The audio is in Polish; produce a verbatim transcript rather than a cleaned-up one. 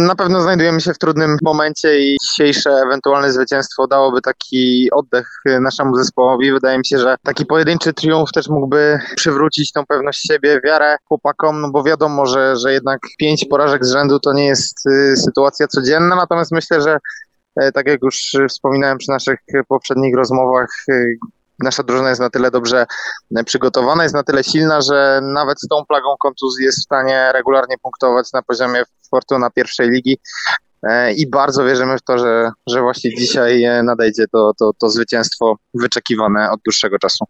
na pewno znajdujemy się w trudnym momencie i dzisiejsze ewentualne zwycięstwo dałoby taki oddech naszemu zespołowi. Wydaje mi się, że taki pojedynczy triumf też mógłby przywrócić tą pewność siebie, wiarę chłopakom, no bo wiadomo, że, że jednak pięć porażek z rzędu to nie jest y, sytuacja codzienna, natomiast myślę, że y, tak jak już wspominałem przy naszych poprzednich rozmowach, y, nasza drużyna jest na tyle dobrze przygotowana, jest na tyle silna, że nawet z tą plagą kontuzji jest w stanie regularnie punktować na poziomie Fortuna pierwszej ligi i bardzo wierzymy w to, że, że właśnie dzisiaj nadejdzie to, to, to zwycięstwo wyczekiwane od dłuższego czasu.